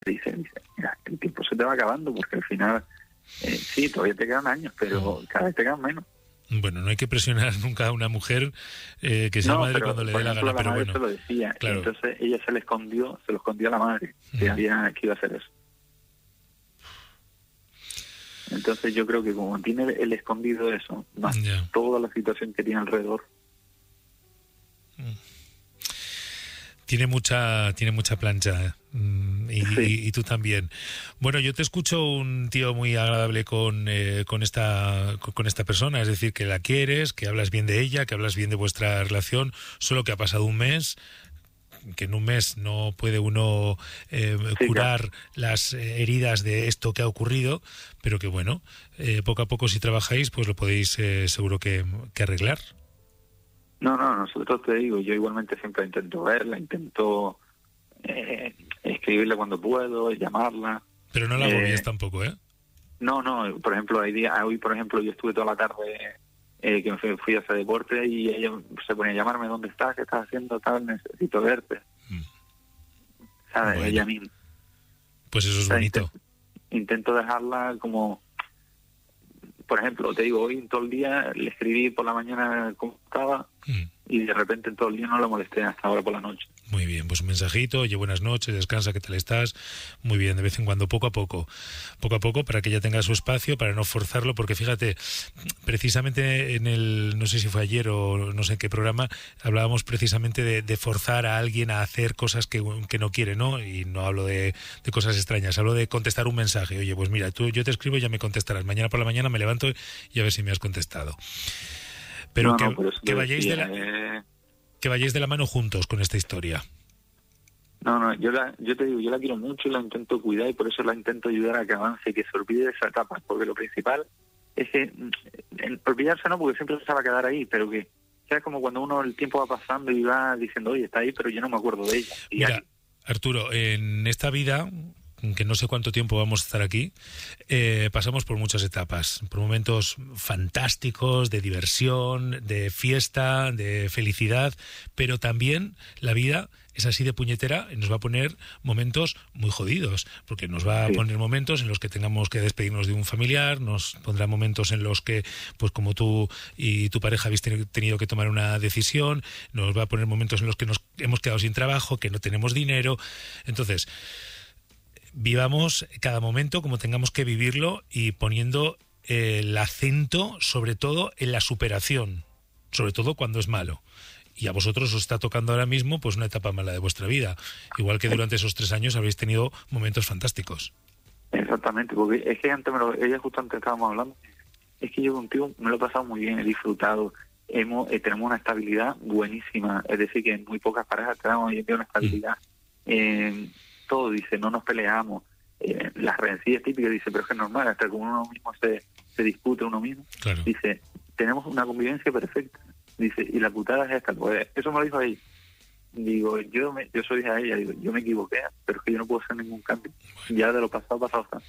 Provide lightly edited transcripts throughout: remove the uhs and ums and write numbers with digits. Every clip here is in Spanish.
dice, mira, el tiempo se te va acabando porque al final, sí, todavía te quedan años, pero cada vez te quedan menos. Bueno, no hay que presionar nunca a una mujer que sea No, madre pero, cuando le por dé la ejemplo, gana, la pero madre bueno. se lo decía, Claro. y entonces ella se lo escondió a la madre, que iba a hacer eso. Entonces yo creo que como tiene el escondido eso, más toda la situación que tiene alrededor. Tiene mucha plancha, y tú también. Bueno, yo te escucho un tío muy agradable con esta persona, es decir, que la quieres, que hablas bien de ella, que hablas bien de vuestra relación, solo que ha pasado un mes, que en un mes no puede uno curar las heridas de esto que ha ocurrido, pero que bueno, poco a poco si trabajáis, pues lo podéis seguro que arreglar. No, nosotros te digo, yo igualmente siempre intento verla, intento escribirle cuando puedo, llamarla. Pero no la agobies tampoco, ¿eh? No, por ejemplo, hoy por ejemplo yo estuve toda la tarde que me fui a hacer deporte y ella se ponía a llamarme, ¿dónde estás? ¿Qué estás haciendo? Tal, necesito verte. ¿Sabes? Bueno, ella misma. Pues eso es bonito. Intento dejarla como... Por ejemplo, te digo, hoy todo el día le escribí por la mañana cómo estaba y de repente todo el día no la molesté hasta ahora por la noche. Muy bien, pues un mensajito, oye, buenas noches, descansa, ¿qué tal estás? Muy bien, de vez en cuando, poco a poco, para que ella tenga su espacio, para no forzarlo, porque fíjate, precisamente no sé si fue ayer o no sé en qué programa, hablábamos precisamente de forzar a alguien a hacer cosas que no quiere, ¿no? Y no hablo de cosas extrañas, hablo de contestar un mensaje, oye, pues mira, yo te escribo y ya me contestarás, mañana por la mañana me levanto y a ver si me has contestado. Pero que vayáis que vayáis de la mano juntos con esta historia. No, yo te digo, yo la quiero mucho y la intento cuidar y por eso la intento ayudar a que avance y que se olvide de esa etapa, porque lo principal es que olvidarse no, porque siempre se va a quedar ahí, pero que sea como cuando el tiempo va pasando y va diciendo, oye, está ahí, pero yo no me acuerdo de ella. Mira, Arturo, en esta vida, que no sé cuánto tiempo vamos a estar aquí, pasamos por muchas etapas, por momentos fantásticos, de diversión, de fiesta, de felicidad, pero también la vida es así de puñetera y nos va a poner momentos muy jodidos, porque nos va a poner momentos en los que tengamos que despedirnos de un familiar, nos pondrá momentos en los que, pues como tú y tu pareja habéis tenido que tomar una decisión, nos va a poner momentos en los que nos hemos quedado sin trabajo, que no tenemos dinero. Entonces, vivamos cada momento como tengamos que vivirlo y poniendo el acento sobre todo en la superación, sobre todo cuando es malo. Y a vosotros os está tocando ahora mismo pues una etapa mala de vuestra vida, igual que durante esos 3 años habéis tenido momentos fantásticos. Exactamente, porque es que ella justo antes estábamos hablando, es que yo contigo me lo he pasado muy bien, he disfrutado, tenemos una estabilidad buenísima, es decir, que en muy pocas parejas tenemos hoy en día una estabilidad. Todo dice, no nos peleamos, las rencillas típicas, dice, pero es que es normal, hasta que uno mismo se discute uno mismo. Claro. Dice, tenemos una convivencia perfecta, dice, y la putada es esta, pues eso me lo dijo ella. Digo, yo soy a ella, digo, yo me equivoqué, pero es que yo no puedo hacer ningún cambio, ya de lo pasado está.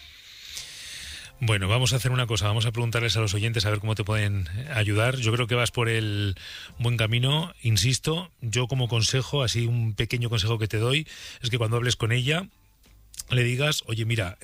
Bueno, vamos a hacer una cosa, vamos a preguntarles a los oyentes a ver cómo te pueden ayudar. Yo creo que vas por el buen camino, insisto, yo como consejo, así un pequeño consejo que te doy, es que cuando hables con ella, le digas, oye, mira,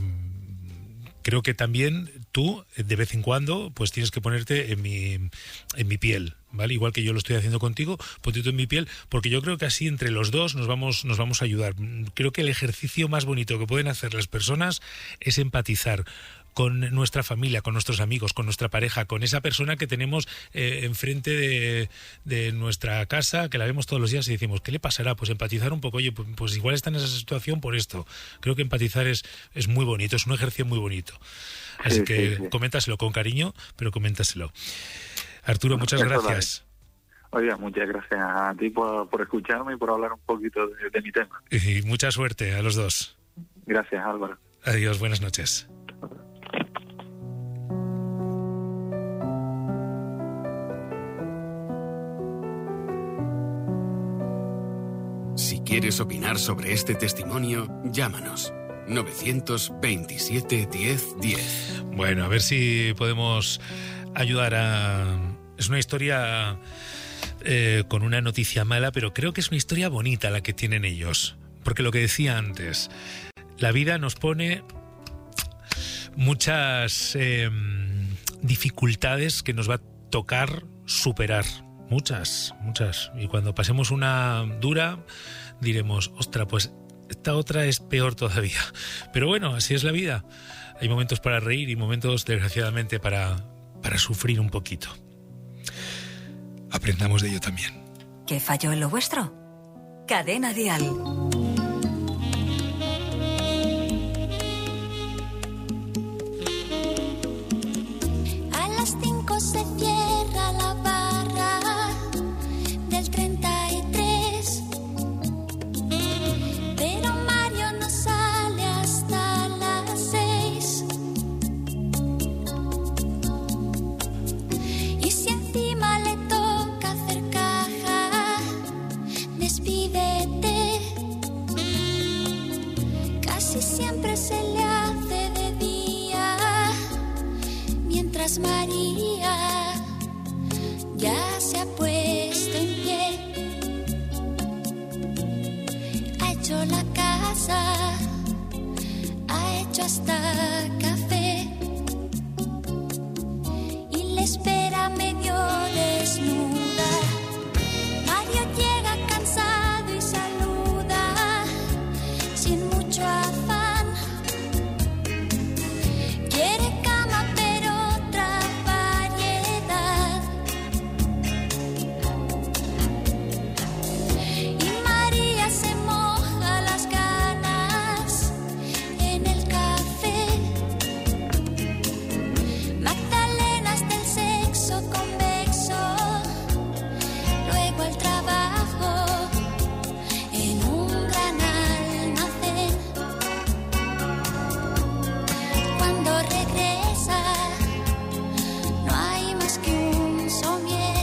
creo que también tú, de vez en cuando, pues tienes que ponerte en mi piel, ¿vale? Igual que yo lo estoy haciendo contigo, ponte tú en mi piel, porque yo creo que así entre los dos nos vamos a ayudar. Creo que el ejercicio más bonito que pueden hacer las personas es empatizar con nuestra familia, con nuestros amigos, con nuestra pareja, con esa persona que tenemos enfrente de nuestra casa, que la vemos todos los días y decimos, ¿qué le pasará? Pues empatizar un poco, oye, pues igual está en esa situación por esto. Creo que empatizar es muy bonito, es un ejercicio muy bonito. Así que coméntaselo con cariño, pero coméntaselo. Arturo, muchas gracias. Oiga, muchas gracias a ti por escucharme y por hablar un poquito de mi tema. Y mucha suerte a los dos. Gracias, Álvaro. Adiós, buenas noches. Si quieres opinar sobre este testimonio, llámanos. 927 10 10. Bueno, a ver si podemos ayudar Es una historia con una noticia mala, pero creo que es una historia bonita la que tienen ellos. porque lo que decía antes, la vida nos pone muchas dificultades que nos va a tocar superar. Muchas. Y cuando pasemos una dura, diremos, ostras, pues esta otra es peor todavía. Pero bueno, así es la vida. Hay momentos para reír y momentos, desgraciadamente, para sufrir un poquito. Aprendamos de ello también. ¿Qué falló en lo vuestro? Cadena Dial. A las 5 se cierra la barra del 33, pero Mario no sale hasta las 6. Y si encima le toca hacer caja, despídete. Casi siempre se le hace de día, mientras María ya se ha puesto en pie. Ha hecho la casa, ha hecho hasta café y le espera medio desnuda. Mario llega cansado y saluda sin mucho afán. Quiere cama pero otra variedad. Y María se moja las ganas en el café. Magdalenas del sexo convexo, luego al trabajo en un gran almacén. Cuando regresa no hay más que un somier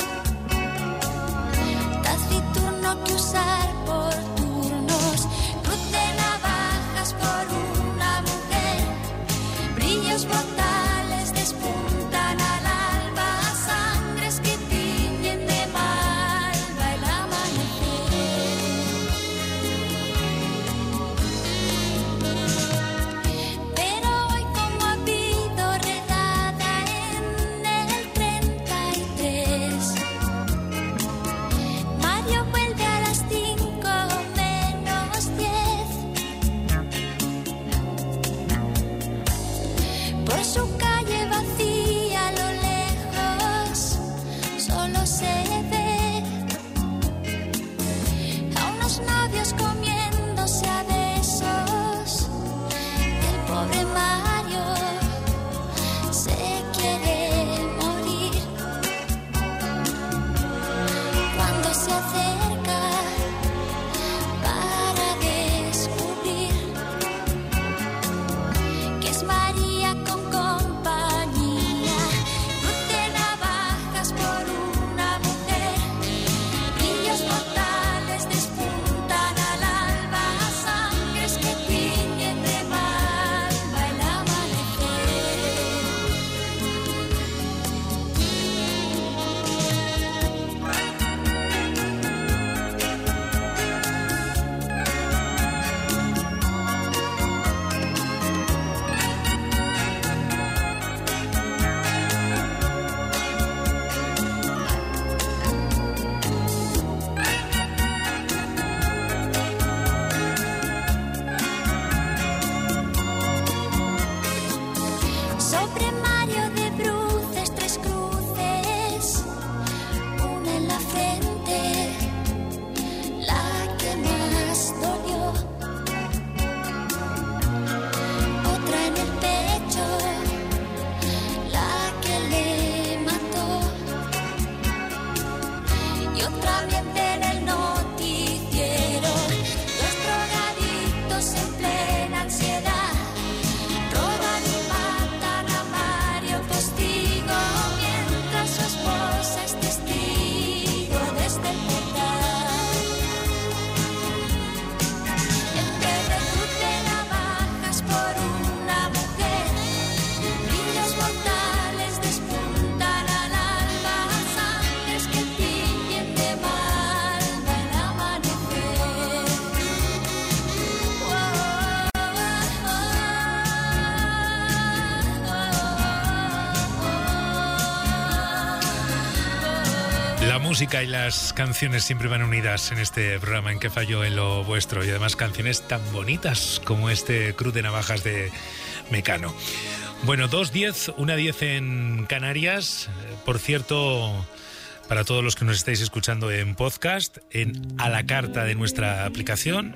taciturno que usar por turnos. Cruz de navajas por una mujer, brillos mortales despuntan al alba, sangres que tiñen de malva el amanecer. Pero hoy, como ha habido redada en el 33, Mario vuelve a las 5 menos 10. Por su calle vacía a lo lejos solo se ve a unos novios comiéndose a besos. El pobre Mario se quiere morir. Cuando se acerca para descubrir que es María con compañía. Cruz de navajas por una mujer, brillos mortales despuntan al alba, sangres que tiñen de malva el amanecer. música y las canciones siempre van unidas en este programa En qué falló en lo vuestro, y además canciones tan bonitas como este Cruz de Navajas de Mecano. Bueno, 2:10, 1:10 en Canarias. Por cierto, para todos los que nos estáis escuchando en podcast, a la carta de nuestra aplicación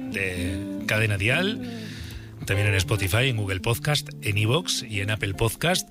de Cadena Dial, también en Spotify, en Google Podcast, en iVoox y en Apple Podcast.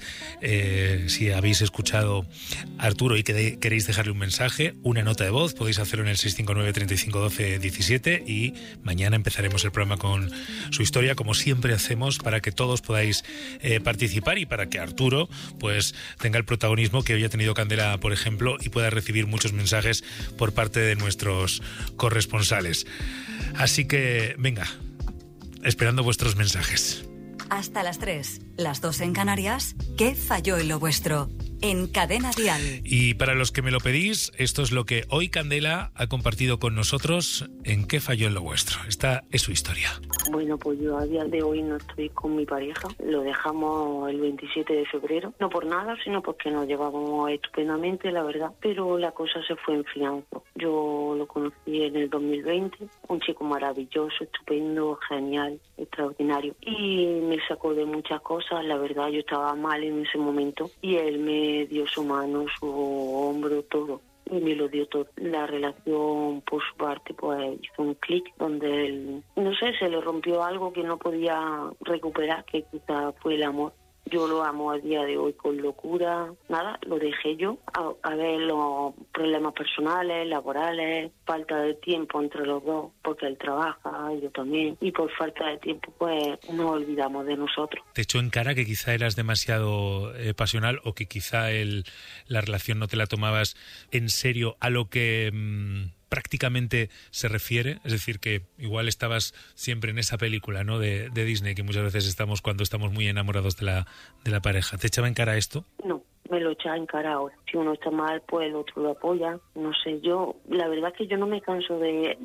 Si habéis escuchado a Arturo y queréis dejarle un mensaje, una nota de voz, podéis hacerlo en el 659 35 12 17, y mañana empezaremos el programa con su historia, como siempre hacemos, para que todos podáis participar y para que Arturo pues tenga el protagonismo que hoy ha tenido Candela, por ejemplo, y pueda recibir muchos mensajes por parte de nuestros corresponsales. Así que, venga, esperando vuestros mensajes. Hasta las 3, las 2 en Canarias. ¿Qué falló en lo vuestro? En Cadena Dial. Y para los que me lo pedís, esto es lo que hoy Candela ha compartido con nosotros en ¿Qué falló en lo vuestro? Esta es su historia. Bueno, pues yo a día de hoy no estoy con mi pareja. Lo dejamos el 27 de febrero. No por nada, sino porque nos llevábamos estupendamente, la verdad. Pero la cosa se fue enfriando. Yo lo conocí en el 2020. Un chico maravilloso, estupendo, genial, extraordinario. Y me sacó de muchas cosas. La verdad, yo estaba mal en ese momento. Y él me dio su mano, su hombro, todo. Y me lo dio todo. La relación por su parte pues hizo un clic donde él, no sé, se le rompió algo que no podía recuperar, que quizá fue el amor. Yo lo amo a día de hoy con locura. Nada, lo dejé yo. A ver los problemas personales, laborales, falta de tiempo entre los dos, porque él trabaja, yo también. Y por falta de tiempo, pues nos olvidamos de nosotros. Te echó en cara que quizá eras demasiado pasional, o que quizá la relación no te la tomabas en serio a lo que prácticamente se refiere, es decir, que igual estabas siempre en esa película, ¿no?, de Disney, que muchas veces estamos cuando estamos muy enamorados de la pareja. ¿Te echaba en cara esto? No, me lo echa en cara ahora. Si uno está mal, pues el otro lo apoya. No sé, yo, la verdad es que yo no me canso de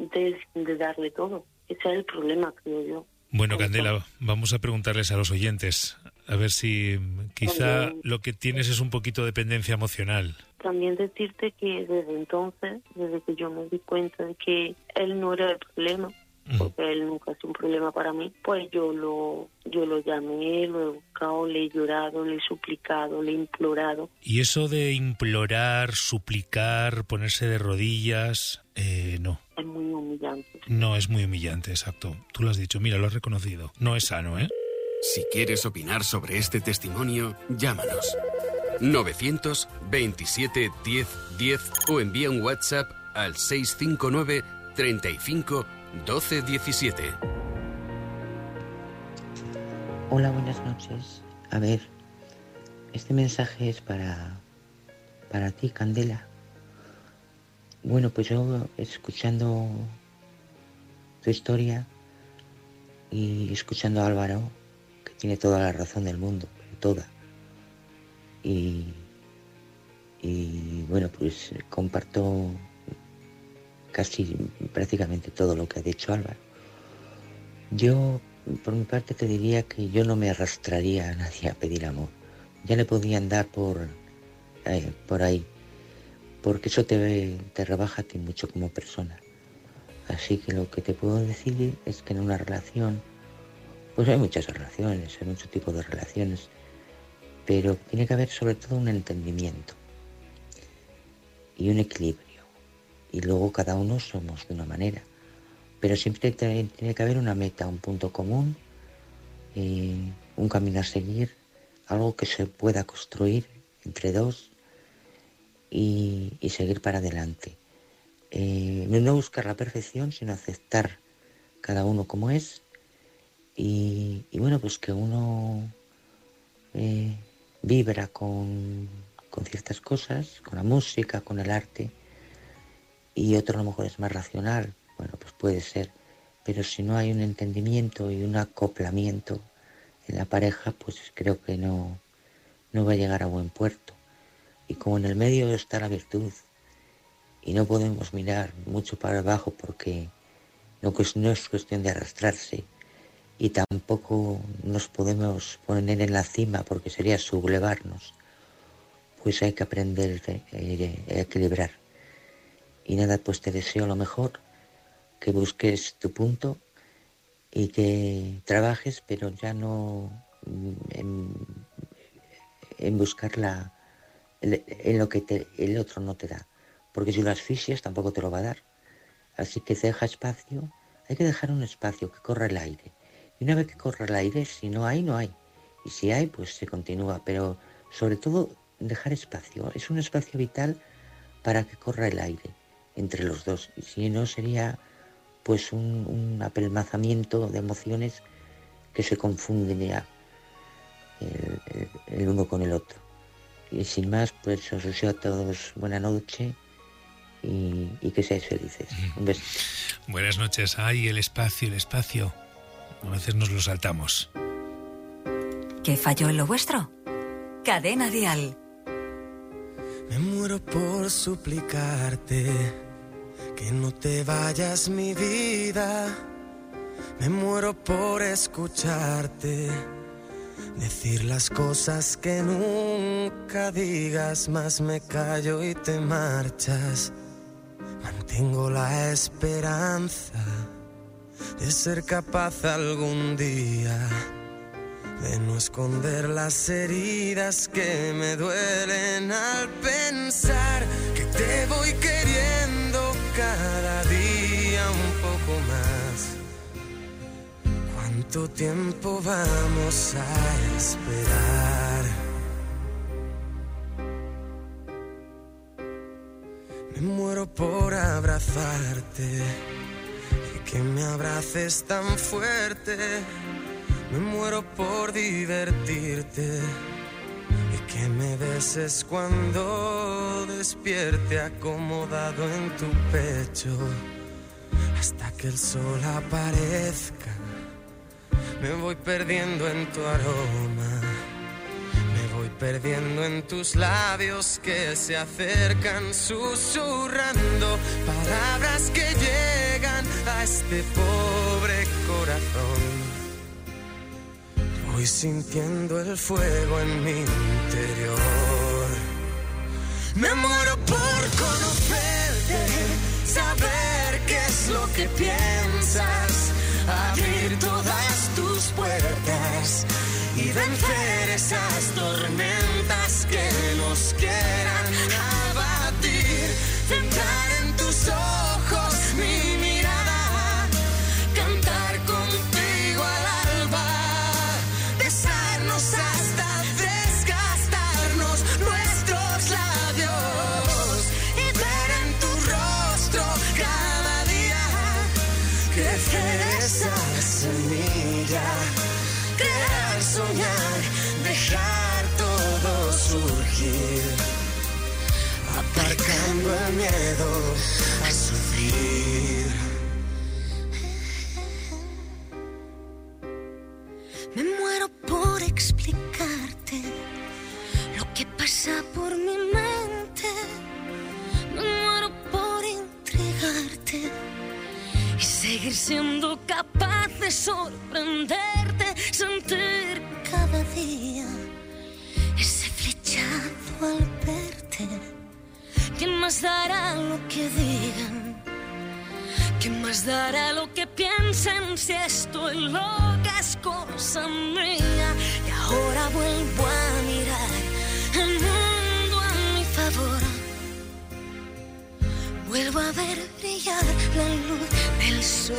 darle todo. Ese es el problema, creo yo. Bueno, Candela, vamos a preguntarles a los oyentes, a ver si quizá también, lo que tienes es un poquito de dependencia emocional. También decirte que desde entonces, desde que yo me di cuenta de que él no era el problema, porque él nunca ha sido un problema para mí, pues yo lo llamé, lo he buscado, le he llorado, le he suplicado, le he implorado. Y eso de implorar, suplicar, ponerse de rodillas, no. Es muy humillante. No, es muy humillante, exacto. Tú lo has dicho, mira, lo has reconocido. No es sano, ¿eh? Si quieres opinar sobre este testimonio, llámanos. 927 10 10 o envía un WhatsApp al 659 35 12 17. Hola, buenas noches. A ver, este mensaje es para ti, Candela. Bueno, pues yo escuchando tu historia y escuchando a Álvaro, que tiene toda la razón del mundo, toda. Y bueno, pues comparto casi prácticamente todo lo que ha dicho Álvaro. Yo, por mi parte, te diría que yo no me arrastraría a nadie a pedir amor. Ya le podían dar por ahí, porque eso te rebaja a ti mucho como persona. Así que lo que te puedo decir es que en una relación, pues hay muchas relaciones, hay muchos tipos de relaciones, pero tiene que haber sobre todo un entendimiento y un equilibrio. Y luego cada uno somos de una manera, pero siempre tiene que haber una meta, un punto común, un camino a seguir, algo que se pueda construir entre dos y seguir para adelante. No buscar la perfección, sino aceptar cada uno como es y bueno, pues que uno vibra con ciertas cosas, con la música, con el arte, y otro a lo mejor es más racional. Bueno, pues puede ser, pero si no hay un entendimiento y un acoplamiento en la pareja, pues creo que no va a llegar a buen puerto. Y como en el medio está la virtud, y no podemos mirar mucho para abajo porque no es cuestión de arrastrarse, y tampoco nos podemos poner en la cima porque sería sublevarnos, pues hay que aprender a equilibrar. Y nada, pues te deseo lo mejor, que busques tu punto y que trabajes, pero ya no en buscar en lo que el otro no te da. Porque si lo asfixias tampoco te lo va a dar. Así que deja espacio, hay que dejar un espacio, que corra el aire. Y una vez que corra el aire, si no hay, no hay. Y si hay, pues se continúa. Pero sobre todo, dejar espacio. Es un espacio vital para que corra el aire entre los dos. Y si no, sería pues un apelmazamiento de emociones que se confunden ya el uno con el otro. Y sin más, pues os deseo a todos buena noche y que seáis felices. Un beso. Buenas noches. Ay, el espacio. A veces nos lo saltamos. ¿Qué falló en lo vuestro? Cadena Dial. Me muero por suplicarte que no te vayas, mi vida. Me muero por escucharte decir las cosas que nunca digas, más me callo y te marchas. Mantengo la esperanza de ser capaz algún día de no esconder las heridas que me duelen al pensar que te voy queriendo cada día un poco más. ¿Cuánto tiempo vamos a esperar? Me muero por abrazarte y que me abraces tan fuerte. Me muero por divertirte y que me beses cuando despierte acomodado en tu pecho hasta que el sol aparezca. Me voy perdiendo en tu aroma, me voy perdiendo en tus labios que se acercan susurrando palabras que llegan a este pobre corazón. Voy sintiendo el fuego en mi interior. Me muero por conocerte, saber qué es lo que piensas, abrir todas tus puertas y vencer esas tormentas que nos quieran abatir. Centrar en tus ojos mi mirada, cantar contigo al alba, besarnos hasta desgastarnos nuestros labios y ver en tu rostro cada día crecer esa semilla, crear, soñar, dejar todo surgir, aparcando el miedo a sufrir. Me muero por explicarte lo que pasa por mi mente. Me muero por intrigarte y seguir siendo capaz de sorprenderte, sentir cada día ese flechazo al verte. ¿Quién más dará lo que digan? ¿Quién más dará lo que piensen si estoy loca es cosa mía? Y ahora vuelvo a mirar el mundo a mi favor. Vuelvo a ver brillar la luz del sol.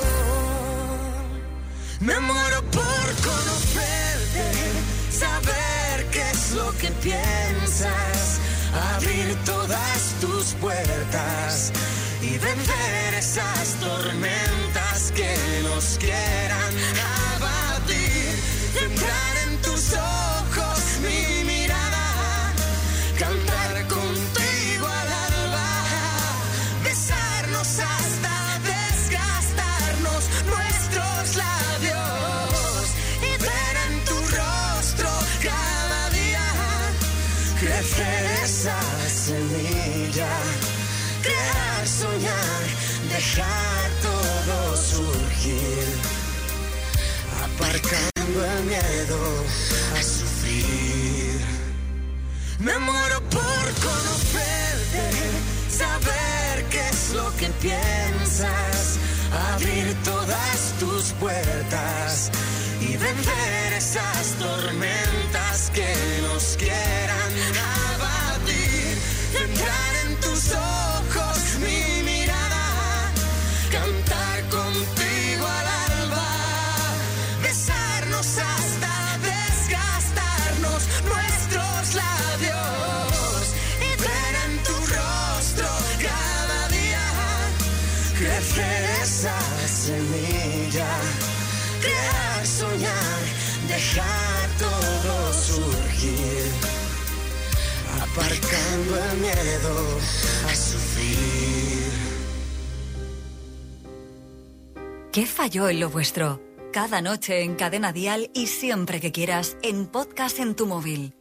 Me muero por conocerte, saber qué es lo que piensas, abrir todas tus puertas y vencer esas tormentas que nos quieran abatir. Centrar en tus ojos mi mirada, cantar contigo al alba, besarnos hasta desgastarnos nuestros labios y ver en tu rostro cada día crecer esa semilla, crear, soñar, dejar todo surgir, aparcando el miedo a sufrir. Me muero por conocerte, saber qué es es lo que piensas, abrir todas tus puertas y vencer esas tormentas que nos quieran abatir. Entrar en tus ojos mi mirada, cantar contigo al alba, besarnos hasta desgastarnos nuestros labios y ver en tu rostro cada día crecer esa semilla, crear, soñar, dejar todo surgir, aparcando el miedo a sufrir. ¿Qué falló en lo vuestro? Cada noche en Cadena Dial y siempre que quieras en podcast en tu móvil.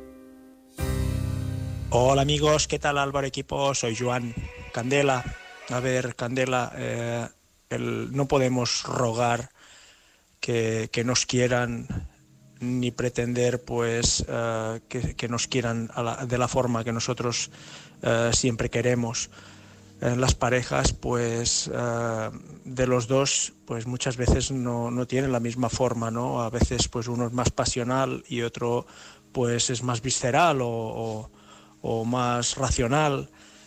Hola amigos, ¿qué tal Álvaro equipo? Soy Joan. Candela, a ver Candela, no podemos rogar que nos quieran ni pretender pues que nos quieran de la forma que nosotros siempre queremos. Las parejas pues de los dos pues muchas veces no tienen la misma forma, ¿no? A veces pues uno es más pasional y otro pues es más visceral o más racional.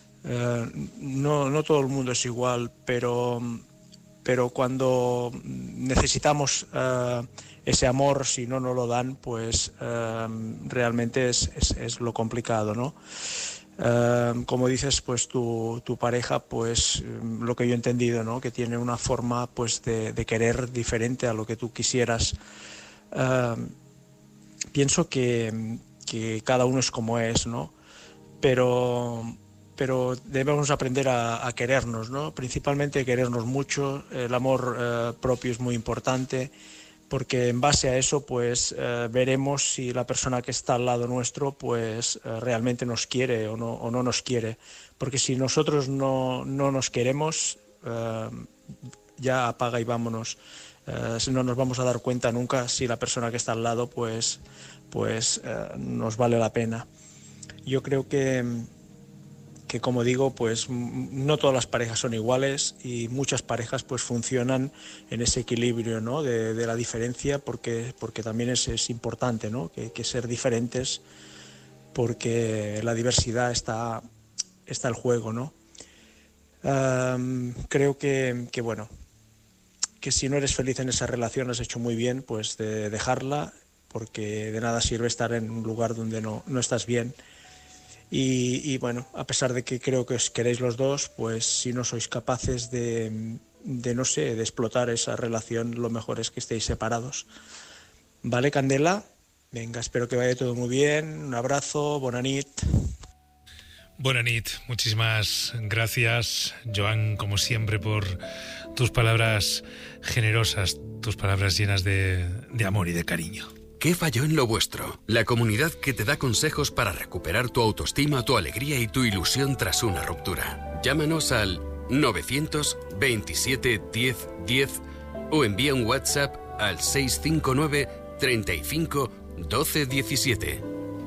No todo el mundo es igual, pero cuando necesitamos ese amor, si no nos lo dan, pues realmente es lo complicado, ¿no? Como dices, pues tu pareja, pues lo que yo he entendido, ¿no? Que tiene una forma pues de querer diferente a lo que tú quisieras. Pienso que cada uno es como es, ¿no? Pero debemos aprender a querernos, ¿no? Principalmente querernos mucho. El amor propio es muy importante, porque en base a eso pues veremos si la persona que está al lado nuestro pues realmente nos quiere o no nos quiere, porque si nosotros no nos queremos, ya apaga y vámonos. No nos vamos a dar cuenta nunca si la persona que está al lado pues nos vale la pena. Yo creo que como digo, pues no todas las parejas son iguales y muchas parejas pues funcionan en ese equilibrio, ¿no? de la diferencia, porque también es importante, ¿no? que ser diferentes, porque la diversidad está el juego, ¿no? Creo que bueno, que si no eres feliz en esa relación has hecho muy bien pues de dejarla, porque de nada sirve estar en un lugar donde no estás bien. Y bueno, a pesar de que creo que os queréis los dos, pues si no sois capaces de no sé, de explotar esa relación, lo mejor es que estéis separados. ¿Vale, Candela? Venga, espero que vaya todo muy bien. Un abrazo, bona nit. Bona nit, muchísimas gracias, Joan, como siempre, por tus palabras generosas, tus palabras llenas de amor y de cariño. ¿Qué falló en lo vuestro? La comunidad que te da consejos para recuperar tu autoestima, tu alegría y tu ilusión tras una ruptura. Llámanos al 927 10 10 o envía un WhatsApp al 659 35 12 17.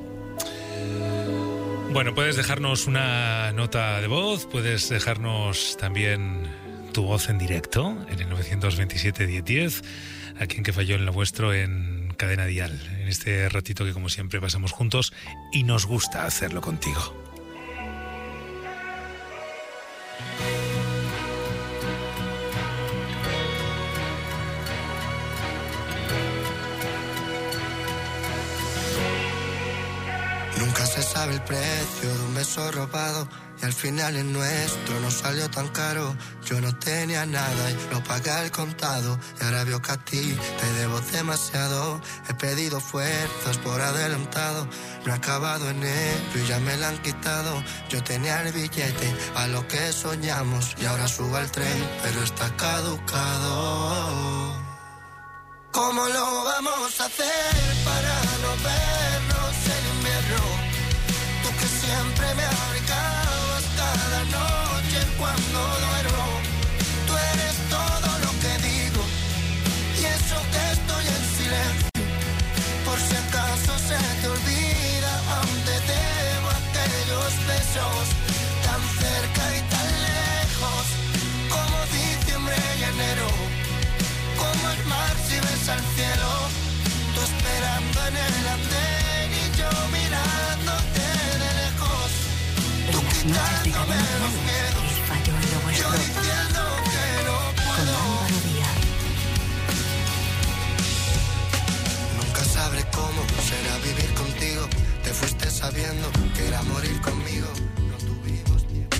Bueno, puedes dejarnos una nota de voz, puedes dejarnos también tu voz en directo en el 927 10 10, aquí en ¿Qué falló en lo vuestro? En Cadena Dial, en este ratito que como siempre pasamos juntos y nos gusta hacerlo contigo. Nunca se sabe el precio de un beso robado y al final el nuestro no salió tan caro. Yo no tenía nada y lo pagué al contado y ahora veo que a ti te debo demasiado. He pedido fuerzas por adelantado, no he acabado en ello y ya me la han quitado. Yo tenía el billete a lo que soñamos y ahora subo al tren pero está caducado. ¿Cómo lo vamos a hacer para no vernos en invierno? Tú que siempre me abrigabas cada noche cuando duermo. Tú eres todo lo que digo y eso que estoy en silencio. Por si acaso se te olvida, aún te debo aquellos besos tan cerca y tan lejos. en el andén y yo mirándote de lejos. Tú quitándome los miedos. ¿Qué falló en lo vuestro? Yo diciendo que no Con puedo. Álvaro Díaz. Nunca sabré cómo será vivir contigo. Te fuiste sabiendo que era morir conmigo. No tuvimos tiempo.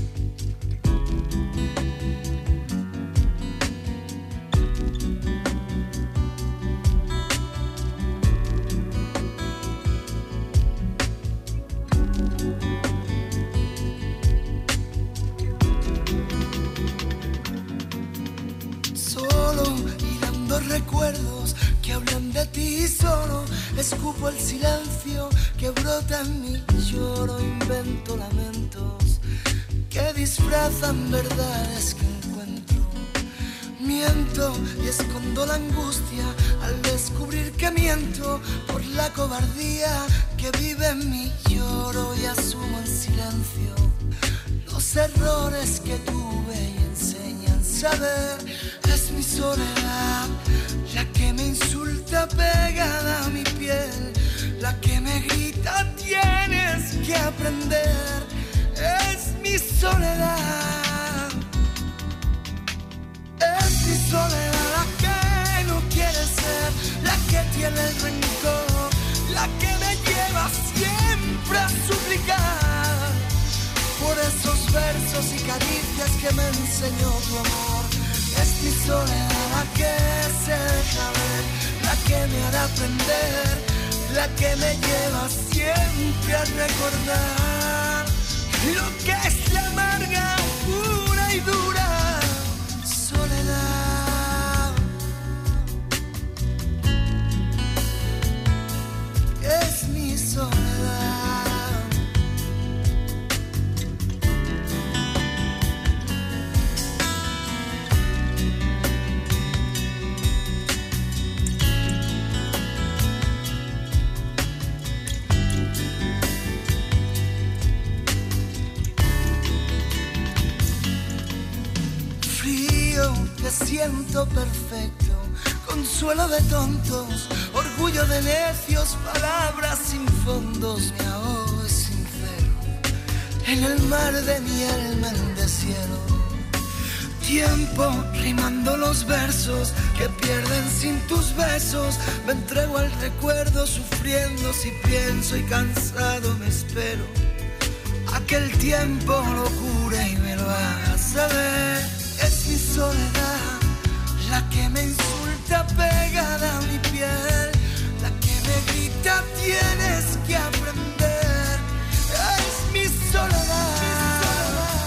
Solo hilando recuerdos que hablan de ti, solo escupo el silencio que brota en mí. Lloro, invento lamentos que disfrazan verdades que encuentro. Miento y escondo la angustia al descubrir que miento por la cobardía que vive en mí. Lloro y asumo en silencio los errores que tuve y enseñan saber. Es mi soledad la que me insulta pegada a mi piel, la que me grita tienes que aprender. Es mi soledad, es mi soledad la que no quiere ser, la que tiene el rencor, la que me lleva siempre a suplicar por esos versos y caricias que me enseñó tu amor. Es mi soledad la que se deja ver, la que me hará aprender, la que me lleva siempre a recordar lo que es la amarga, pura y dura soledad. Es mi soledad. Que siento perfecto, consuelo de tontos, orgullo de necios, palabras sin fondos. Me ahogo es sincero en el mar de mi alma en el desierto. Tiempo rimando los versos que pierden sin tus besos. Me entrego al recuerdo sufriendo si pienso y cansado me espero a que el tiempo lo cure y me lo haga saber. Es mi soledad la que me insulta pegada a mi piel, la que me grita tienes que aprender. Es mi soledad,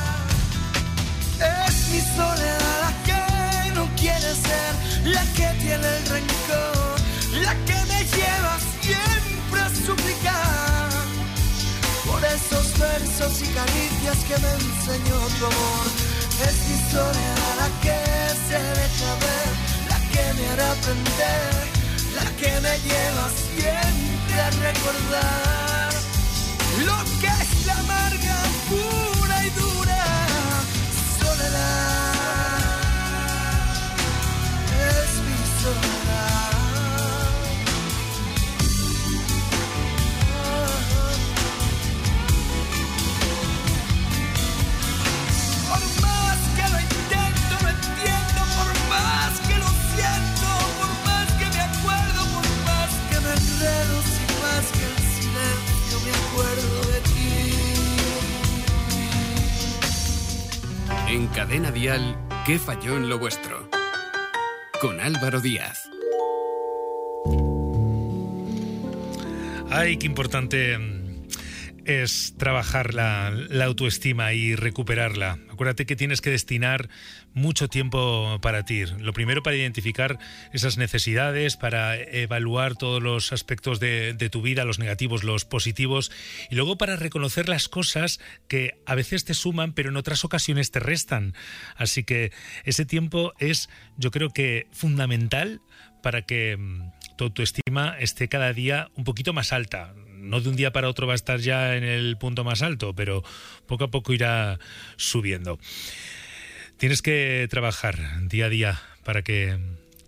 es mi soledad la que no quiere ser, la que tiene el rencor, la que me lleva siempre a suplicar por esos versos y caricias que me enseñó tu amor. Es mi soledad la que se deja ver, la que me hará aprender, la que me lleva siempre a recordar lo que es la amarga, pura y dura soledad. Es mi soledad. En Cadena Dial, ¿qué falló en lo vuestro? Con Álvaro Díaz. Ay, qué importante es trabajar la autoestima y recuperarla. Acuérdate que tienes que destinar mucho tiempo para ti. Lo primero, para identificar esas necesidades, para evaluar todos los aspectos de tu vida, los negativos, los positivos, y luego para reconocer las cosas que a veces te suman, pero en otras ocasiones te restan. Así que ese tiempo es, yo creo que fundamental para que tu autoestima esté cada día un poquito más alta. No de un día para otro va a estar ya en el punto más alto, pero poco a poco irá subiendo. Tienes que trabajar día a día para que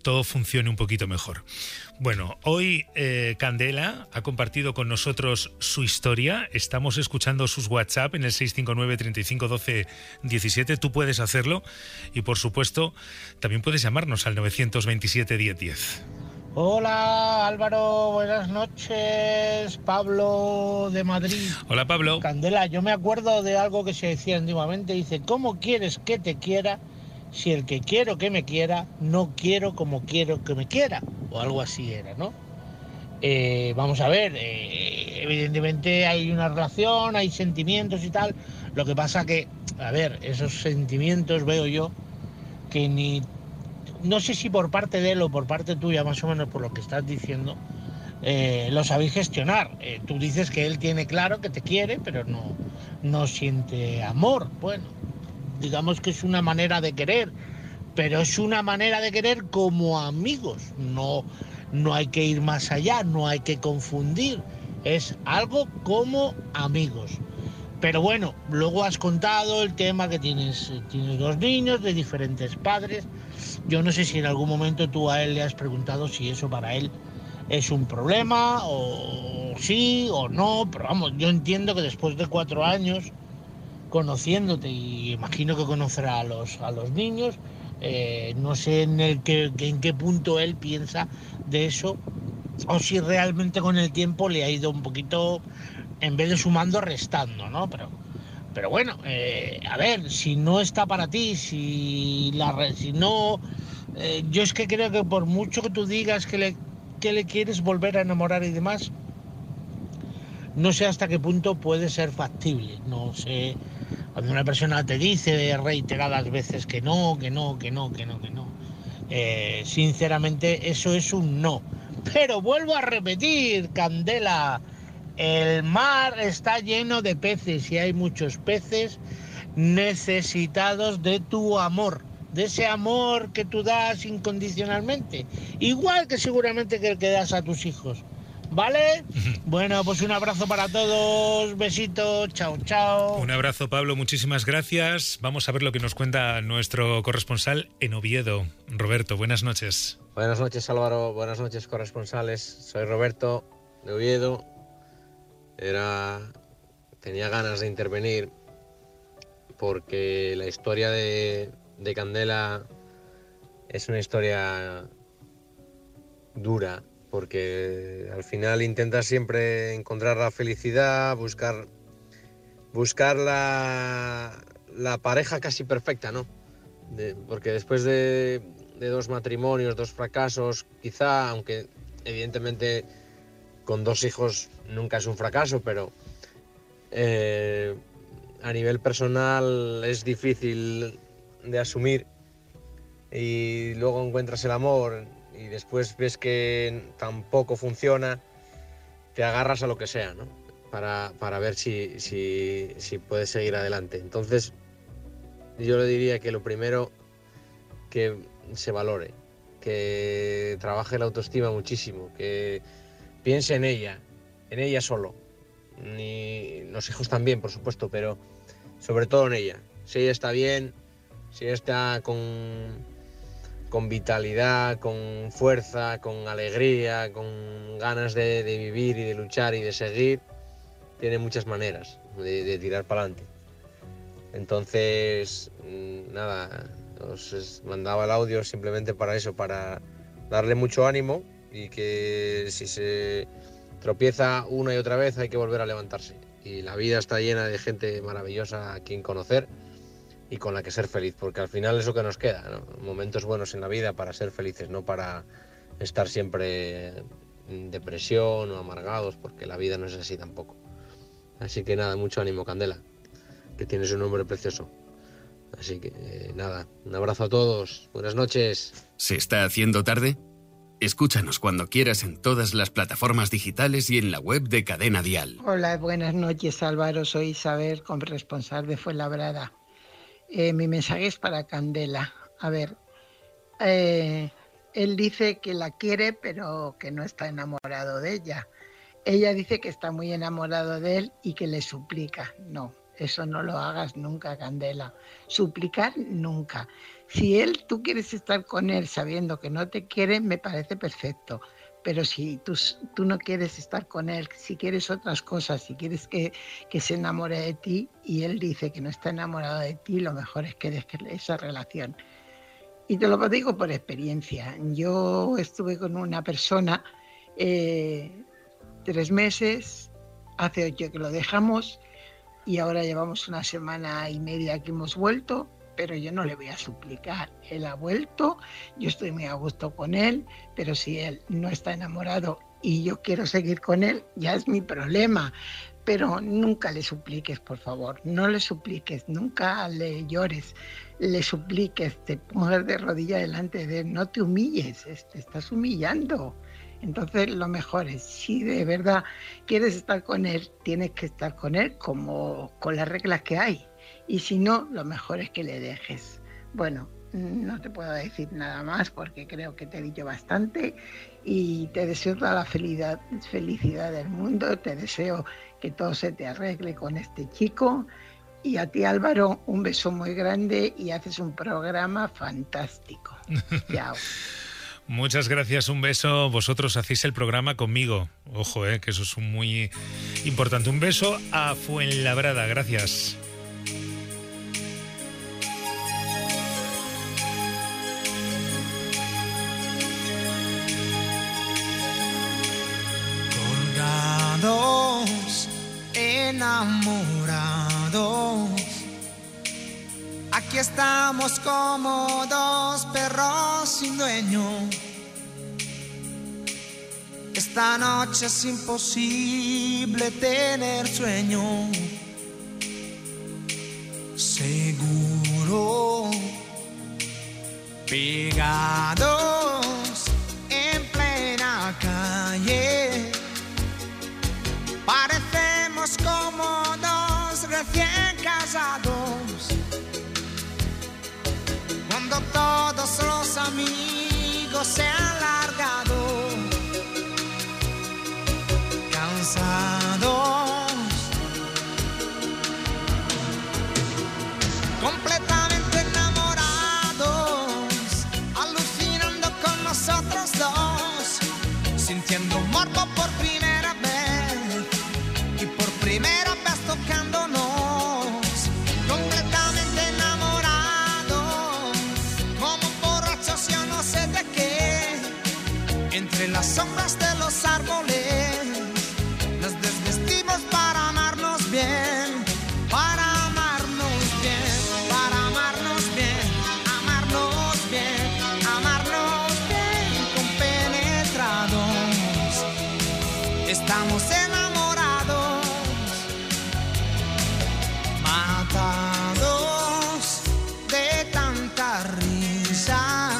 todo funcione un poquito mejor. Bueno, hoy Candela ha compartido con nosotros su historia. Estamos escuchando sus WhatsApp en el 659 35 12 17. Tú puedes hacerlo y, por supuesto, también puedes llamarnos al 927 10 10. Hola Álvaro, buenas noches. Pablo de Madrid. Hola Pablo. Candela, yo me acuerdo de algo que se decía antiguamente. Dice, ¿cómo quieres que te quiera si el que quiero que me quiera no quiero como quiero que me quiera? O algo así era, ¿no? Vamos a ver, evidentemente hay una relación, hay sentimientos y tal. Lo que pasa que, a ver, esos sentimientos veo yo que ni... No sé si por parte de él o por parte tuya, más o menos por lo que estás diciendo, lo sabéis gestionar. Tú dices que él tiene claro que te quiere, pero no siente amor. Bueno, digamos que es una manera de querer, pero es una manera de querer como amigos. No hay que ir más allá, no hay que confundir. Es algo como amigos. Pero bueno, luego has contado el tema que tienes 2 niños de diferentes padres. Yo no sé si en algún momento tú a él le has preguntado si eso para él es un problema, o sí o no, pero vamos, yo entiendo que después de 4 años conociéndote, y imagino que conocerá a los niños, no sé en qué punto él piensa de eso, o si realmente con el tiempo le ha ido un poquito, en vez de sumando, restando, ¿no? Pero bueno, a ver, si no está para ti, si no... yo es que creo que por mucho que tú digas que le quieres volver a enamorar y demás, no sé hasta qué punto puede ser factible. No sé, cuando una persona te dice reiteradas veces que no, sinceramente eso es un no. Pero vuelvo a repetir, Candela, el mar está lleno de peces y hay muchos peces necesitados de tu amor, de ese amor que tú das incondicionalmente, igual que seguramente que el que das a tus hijos, ¿vale? Bueno, pues un abrazo para todos, besitos, chao, chao. Un abrazo, Pablo, muchísimas gracias. Vamos a ver lo que nos cuenta nuestro corresponsal en Oviedo. Roberto, buenas noches. Buenas noches, Álvaro, buenas noches, corresponsales. Soy Roberto, de Oviedo. Tenía ganas de intervenir porque la historia de Candela es una historia dura, porque al final intenta siempre encontrar la felicidad, buscar la pareja casi perfecta, ¿no? Porque después de 2 matrimonios, 2 fracasos, quizá, aunque evidentemente con 2 hijos nunca es un fracaso, pero a nivel personal es difícil de asumir, y luego encuentras el amor y después ves que tampoco funciona, te agarras a lo que sea, ¿no? Para ver si puedes seguir adelante. Entonces yo le diría que lo primero, que se valore, que trabaje la autoestima muchísimo, que piense en ella solo, ni los hijos también, por supuesto, pero sobre todo en ella. Si ella está bien, si ella está con vitalidad, con fuerza, con alegría, con ganas de vivir y de luchar y de seguir, tiene muchas maneras de tirar para adelante. Entonces, nada, os mandaba el audio simplemente para eso, para darle mucho ánimo, y que si se tropieza una y otra vez hay que volver a levantarse. Y la vida está llena de gente maravillosa a quien conocer y con la que ser feliz, porque al final es lo que nos queda, ¿no? Momentos buenos en la vida para ser felices, no para estar siempre en depresión o amargados, porque la vida no es así tampoco. Así que nada, mucho ánimo, Candela, que tienes un nombre precioso. Así que nada, un abrazo a todos, buenas noches. ¿Se está haciendo tarde? Escúchanos cuando quieras en todas las plataformas digitales y en la web de Cadena Dial. Hola, buenas noches, Álvaro. Soy Isabel, corresponsal de Fuenlabrada. Mi mensaje es para Candela. A ver, él dice que la quiere, pero que no está enamorado de ella. Ella dice que está muy enamorado de él y que le suplica. No, Eso no lo hagas nunca, Candela. Suplicar nunca. Si tú quieres estar con él sabiendo que no te quiere, me parece perfecto. Pero si tú no quieres estar con él, si quieres otras cosas, si quieres que se enamore de ti y él dice que no está enamorado de ti, lo mejor es que dejes esa relación. Y te lo digo por experiencia. Yo estuve con una persona 3 meses, hace 8 que lo dejamos y ahora llevamos 1 semana y media que hemos vuelto. Pero yo no le voy a suplicar. Él ha vuelto, yo estoy muy a gusto con él, pero si él no está enamorado y yo quiero seguir con él, ya es mi problema. Pero nunca le supliques, por favor, no le supliques, nunca le llores, le supliques, te pongas de rodillas delante de él, no te humilles, te estás humillando. Entonces lo mejor es, si de verdad quieres estar con él, tienes que estar con él como con las reglas que hay. Y si no, lo mejor es que le dejes. Bueno, no te puedo decir nada más porque creo que te he dicho bastante y te deseo toda la felicidad del mundo, te deseo que todo se te arregle con este chico y a ti, Álvaro, un beso muy grande y haces un programa fantástico. Chao. Muchas gracias, un beso. Vosotros hacéis el programa conmigo. Ojo, que eso es muy importante. Un beso a Fuenlabrada, gracias. Enamorados, aquí estamos como 2 perros sin dueño. Esta noche es imposible tener sueño. Seguro, pegados en plena calle. Parecemos como 2 recién casados, cuando todos los amigos se han largado, cansados, completamente enamorados, alucinando con nosotros 2, sintiendo morbo por primera vez. Primera vez tocándonos, completamente enamorados, como borrachos yo no sé de qué, entre las sombras de los árboles, nos desvestimos para amarnos bien, para amarnos bien, para amarnos bien, amarnos bien, amarnos bien, compenetrados, estamos enamorados. Matados de tanta risa,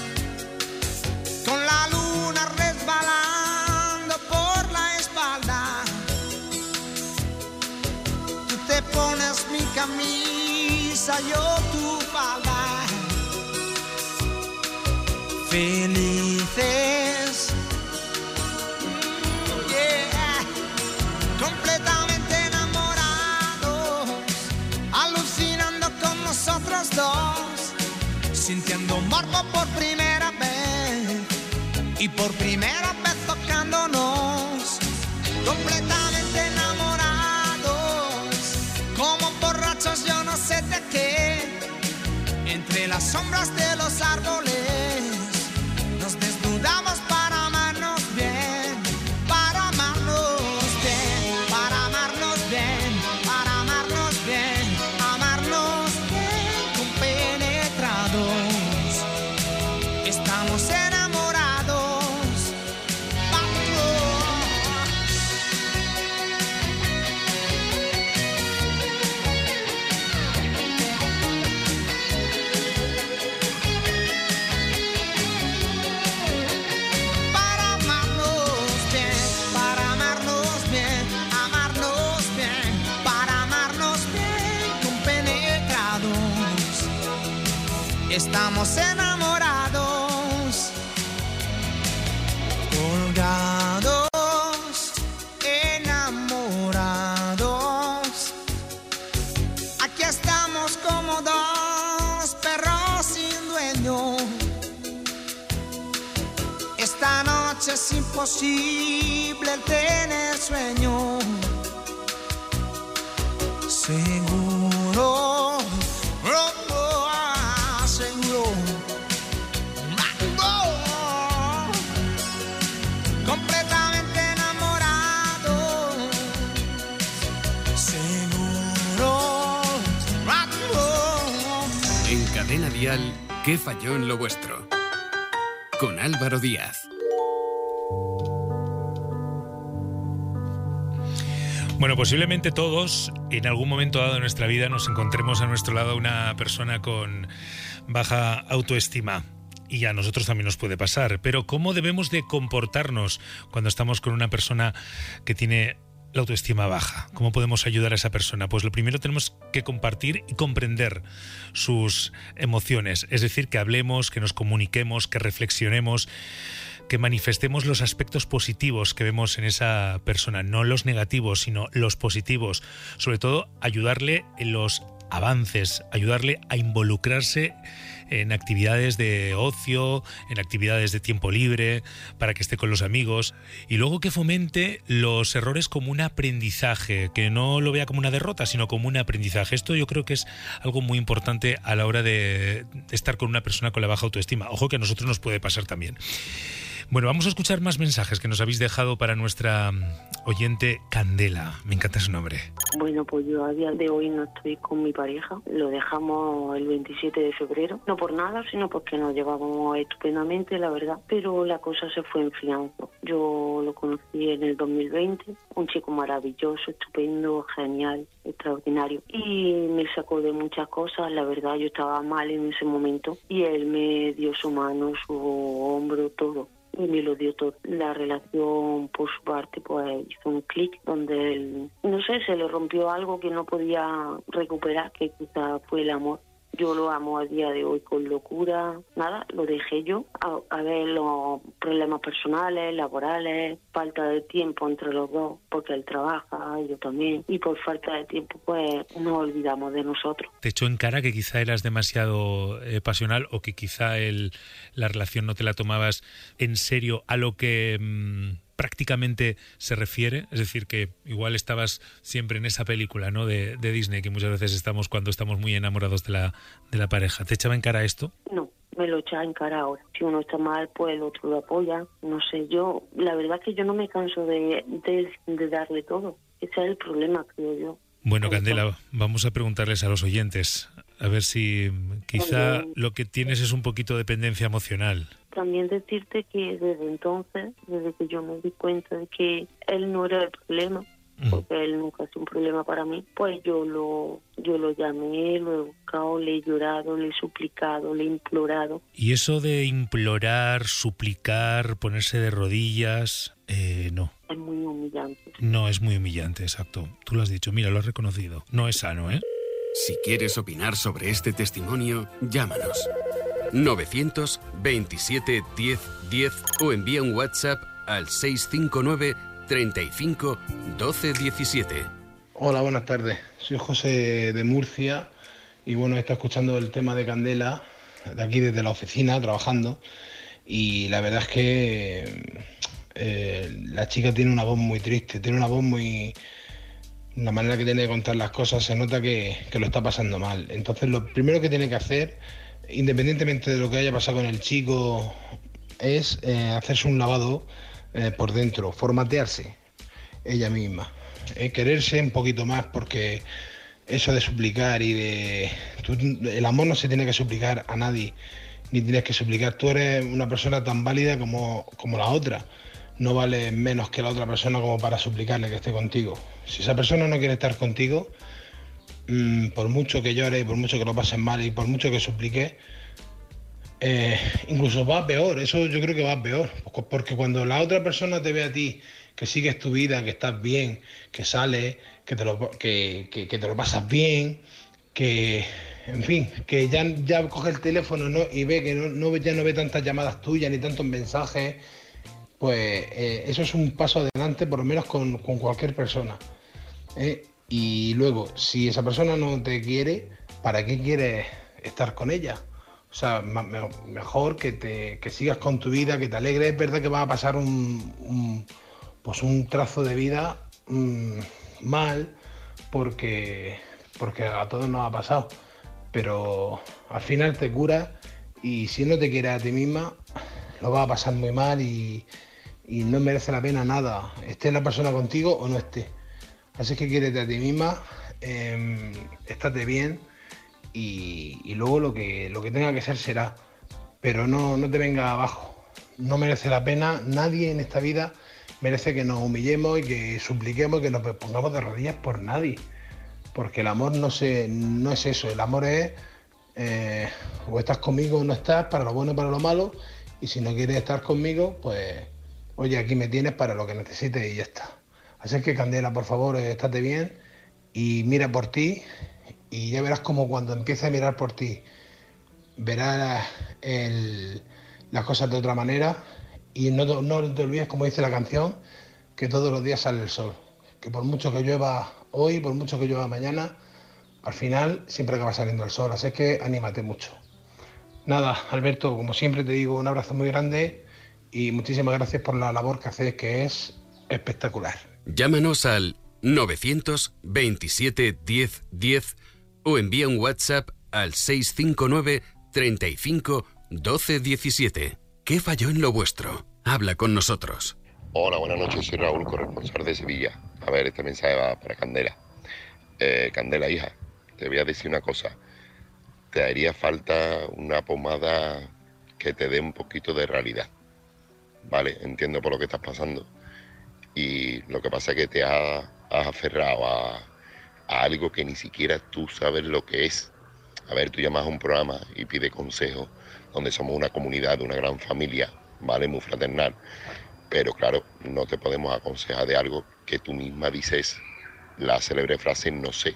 con la luna resbalando por la espalda. Tú te pones mi camisa, yo tu falda. Felices, yeah, completamente alucinando con nosotros 2, sintiendo morbo por primera vez y por primera vez tocándonos, completamente enamorados, como borrachos yo no sé de qué, entre las sombras de los árboles, nos desnudamos para amarnos bien, para amarnos bien, para amarnos bien, para amarnos bien. Estamos enamorados, para amarnos bien, para amarnos bien, amarnos bien, para amarnos bien, compenetrados, estamos enamorados, colgados, enamorados, es imposible tener sueño. Seguro, seguro. Completamente enamorado. Seguro. En Cadena Dial, ¿qué falló en lo vuestro? Con Álvaro Díaz. Bueno, posiblemente todos en algún momento dado de nuestra vida nos encontremos a nuestro lado una persona con baja autoestima. Y a nosotros también nos puede pasar. Pero ¿cómo debemos de comportarnos cuando estamos con una persona que tiene la autoestima baja? ¿Cómo podemos ayudar a esa persona? Pues lo primero, tenemos que compartir y comprender sus emociones. Es decir, que hablemos, que nos comuniquemos, que reflexionemos, que manifestemos los aspectos positivos que vemos en esa persona, no los negativos, sino los positivos. Sobre todo, ayudarle en los avances, ayudarle a involucrarse en actividades de ocio, en actividades de tiempo libre, para que esté con los amigos, y luego que fomente los errores como un aprendizaje, que no lo vea como una derrota, sino como un aprendizaje. Esto yo creo que es algo muy importante a la hora de estar con una persona con la baja autoestima. Ojo, que a nosotros nos puede pasar también. Bueno, vamos a escuchar más mensajes que nos habéis dejado para nuestra oyente Candela. Me encanta su nombre. Bueno, pues yo a día de hoy no estoy con mi pareja. Lo dejamos el 27 de febrero. No por nada, sino porque nos llevábamos estupendamente, la verdad. Pero la cosa se fue enfriando. Yo lo conocí en el 2020. Un chico maravilloso, estupendo, genial, extraordinario. Y me sacó de muchas cosas. La verdad, yo estaba mal en ese momento. Y él me dio su mano, su hombro, todo. Y me lo dio todo. La relación por su parte pues hizo un clic donde él, no sé, se le rompió algo que no podía recuperar, que quizá fue el amor. Yo lo amo a día de hoy con locura. Nada, lo dejé yo. A ver los problemas personales, laborales, falta de tiempo entre los dos, porque él trabaja, yo también. Y por falta de tiempo, pues nos olvidamos de nosotros. Te echó en cara que quizá eras demasiado pasional, o que quizá la relación no te la tomabas en serio a lo que prácticamente se refiere, es decir, que igual estabas siempre en esa película, ¿no?, de Disney, que muchas veces estamos cuando estamos muy enamorados de la pareja. ¿Te echaba en cara esto? No, me lo echaba en cara ahora. Si uno está mal, pues el otro lo apoya. No sé, yo, la verdad es que yo no me canso de darle todo. Ese es el problema, creo yo. Bueno, Candela, vamos a preguntarles a los oyentes, a ver si quizá también, lo que tienes es un poquito de dependencia emocional. También decirte que desde entonces, desde que yo me di cuenta de que él no era el problema, porque él nunca ha sido un problema para mí, pues yo lo llamé, lo he buscado, le he llorado, le he suplicado, le he implorado. Y eso de implorar, suplicar, ponerse de rodillas, no. Es muy humillante. No, es muy humillante, exacto. Tú lo has dicho, mira, lo has reconocido. No es sano, ¿eh? Si quieres opinar sobre este testimonio, llámanos. 927 10 10 o envía un WhatsApp al 659 35 12 17. Hola, buenas tardes. Soy José de Murcia y bueno, he estado escuchando el tema de Candela de aquí desde la oficina trabajando, y la verdad es que la chica tiene una voz muy triste, tiene una voz muy... La manera que tiene de contar las cosas, se nota que lo está pasando mal. Entonces lo primero que tiene que hacer, independientemente de lo que haya pasado con el chico, es hacerse un lavado por dentro, formatearse ella misma, quererse un poquito más, porque eso de suplicar y el amor no se tiene que suplicar a nadie, ni tienes que suplicar. Tú eres una persona tan válida como la otra. No vale menos que la otra persona como para suplicarle que esté contigo. Si esa persona no quiere estar contigo, por mucho que llore, por mucho que lo pases mal y por mucho que supliques, incluso va peor. Eso yo creo que va peor, porque cuando la otra persona te ve a ti que sigues tu vida, que estás bien, que sales, que te lo pasas bien, que en fin, que ya coge el teléfono, ¿no?, y ve que ya no ve tantas llamadas tuyas ni tantos mensajes, pues eso es un paso adelante, por lo menos con cualquier persona. Y luego, si esa persona no te quiere, ¿para qué quieres estar con ella? O sea, mejor que sigas con tu vida, que te alegres. Es verdad que vas a pasar un trazo de vida mal, porque a todos nos ha pasado. Pero al final te curas, y si no te quieres a ti misma, lo vas a pasar muy mal y no merece la pena nada, esté la persona contigo o no esté. Así que quiérete a ti misma, estate bien, y luego lo que tenga que ser será, pero no te venga abajo. No merece la pena, nadie en esta vida merece que nos humillemos y que supliquemos y que nos pongamos de rodillas por nadie, porque el amor no es eso. El amor es o estás conmigo o no estás, para lo bueno y para lo malo, y si no quieres estar conmigo, pues oye, aquí me tienes para lo que necesites y ya está. Así que, Candela, por favor, estate bien y mira por ti, y ya verás como cuando empieces a mirar por ti, verás las cosas de otra manera, y no te olvides, como dice la canción, que todos los días sale el sol, que por mucho que llueva hoy, por mucho que llueva mañana, al final siempre acaba saliendo el sol. Así que anímate mucho. Nada, Alberto, como siempre te digo, un abrazo muy grande y muchísimas gracias por la labor que haces, que es espectacular. Llámanos al 927 10 10 o envía un WhatsApp al 659 35 12 17. ¿Qué falló en lo vuestro? Habla con nosotros. Hola, buenas noches, soy Raúl, corresponsal de Sevilla. A ver, este mensaje va para Candela. Candela, hija, te voy a decir una cosa. Te haría falta una pomada que te dé un poquito de realidad. Vale, entiendo por lo que estás pasando. Y lo que pasa es que te has aferrado a algo que ni siquiera tú sabes lo que es. A ver, tú llamas a un programa y pides consejo, donde somos una comunidad, una gran familia, ¿vale? Muy fraternal. Pero claro, no te podemos aconsejar de algo que tú misma dices la célebre frase no sé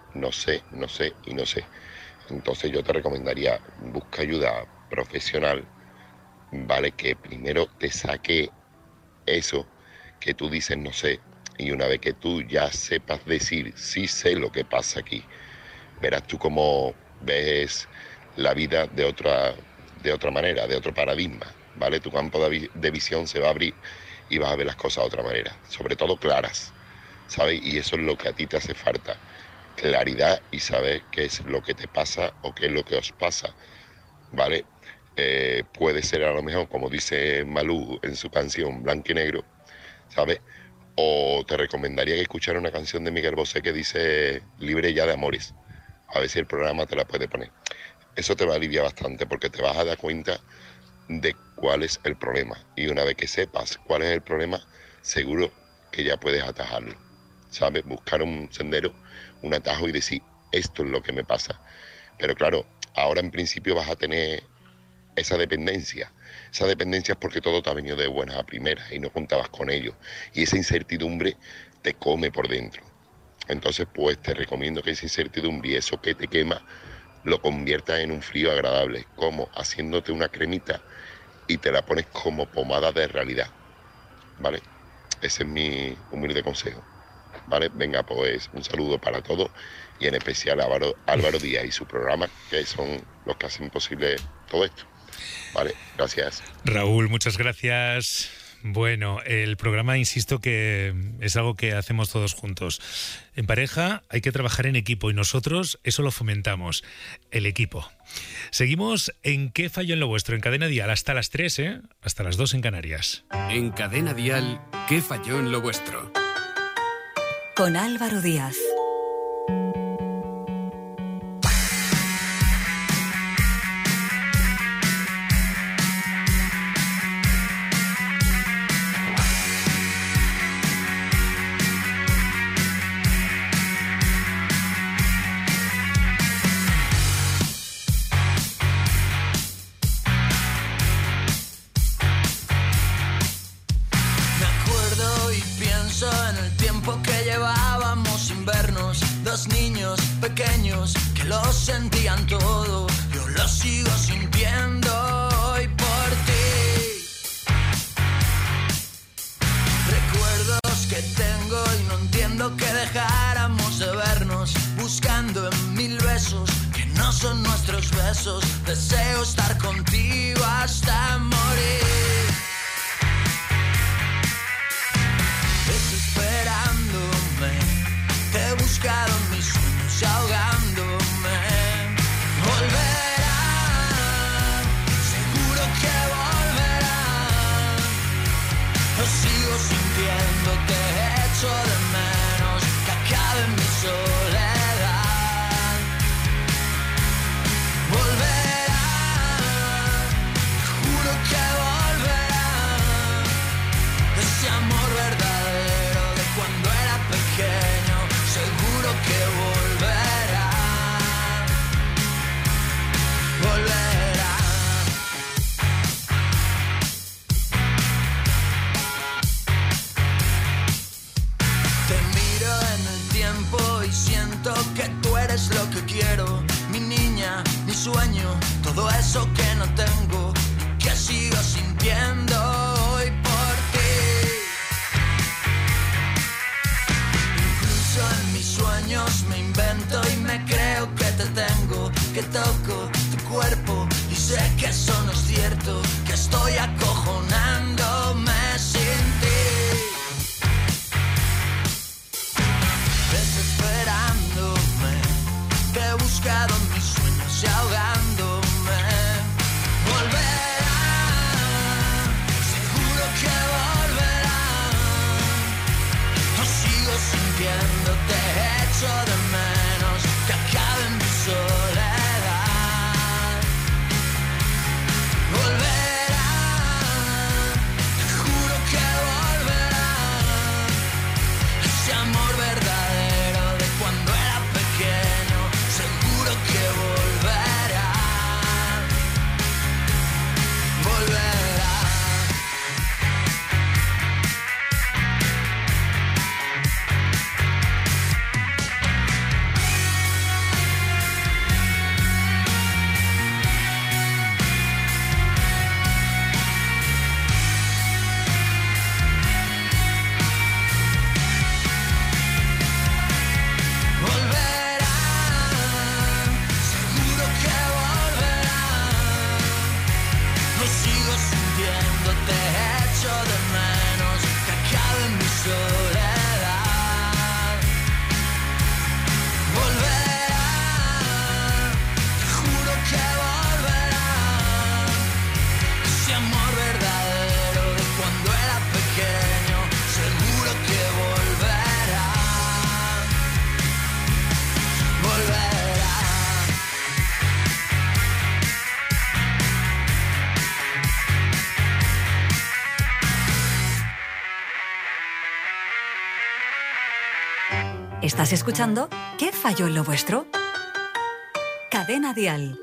y no sé. Entonces yo te recomendaría, busca ayuda profesional, ¿vale? Que primero te saque eso que tú dices no sé, y una vez que tú ya sepas decir sí sé lo que pasa aquí, verás tú cómo ves la vida de otra manera, de otro paradigma, ¿vale? Tu campo de visión se va a abrir y vas a ver las cosas de otra manera, sobre todo claras, ¿sabes? Y eso es lo que a ti te hace falta, claridad y saber qué es lo que te pasa o qué es lo que os pasa, ¿vale? Puede ser a lo mejor, como dice Malú en su canción Blanco y Negro, ¿sabes? O te recomendaría que escuchara una canción de Miguel Bosé que dice Libre ya de amores. A ver si el programa te la puede poner. Eso te va a aliviar bastante, porque te vas a dar cuenta de cuál es el problema. Y una vez que sepas cuál es el problema, seguro que ya puedes atajarlo, ¿sabes? Buscar un sendero, un atajo y decir, esto es lo que me pasa. Pero claro, ahora en principio vas a tener esa dependencia. Esa dependencia es porque todo te ha venido de buenas a primeras y no contabas con ello. Y esa incertidumbre te come por dentro. Entonces, pues te recomiendo que esa incertidumbre y eso que te quema lo conviertas en un frío agradable, como haciéndote una cremita y te la pones como pomada de realidad, ¿vale? Ese es mi humilde consejo, ¿vale? Venga, pues un saludo para todos y en especial a Álvaro Díaz y su programa, que son los que hacen posible todo esto. Vale, gracias. Raúl, muchas gracias. Bueno, el programa, insisto, que es algo que hacemos todos juntos. En pareja hay que trabajar en equipo y nosotros eso lo fomentamos, el equipo. Seguimos en ¿Qué falló en lo vuestro? En Cadena Dial hasta las 3, hasta las 2 en Canarias. En Cadena Dial, ¿Qué falló en lo vuestro? Con Álvaro Díaz. Pequeños que lo sentían todo, yo lo sigo sintiendo hoy por ti. Recuerdos que tengo y no entiendo que dejáramos de vernos, buscando en mil besos que no son nuestros besos. Deseo estar contigo hasta morir. Desesperándome, te he buscado en mis sueños y ahogándome. Volverán, seguro que volverán. Lo sigo sintiendo, te echo de menos, que acabe mi soledad. Volverán, juro que volverán. Ese amor verdadero de cuando era pequeño, seguro que volverá. Volverá. Te miro en el tiempo y siento que tú eres lo que quiero, mi niña, mi sueño, todo eso que no tengo, que sigo sintiendo hoy por ti. Incluso en mis sueños me invento y me creo que te tengo, que toco tu cuerpo y sé que eso no es cierto, que estoy acojonándome sin ti. Desesperándome, te he buscado en mis sueños y ahogándome. Volverán, seguro que volverán. Lo sigo sintiendo, te echo de menos, que acabe mi soledad. Volverán, te juro que volverán. Ese amor verdadero de cuando era pequeño, seguro que volverá. Volverá. Volverán, seguro que volverán. Lo sigo sintiendo, te echo de menos, que acabe mi soledad. Volverán, te juro que volverán. Ese amor verdadero de cuando era pequeño, seguro que volverá. Volverá. ¿Estás escuchando ¿Qué falló en lo vuestro? Cadena Dial.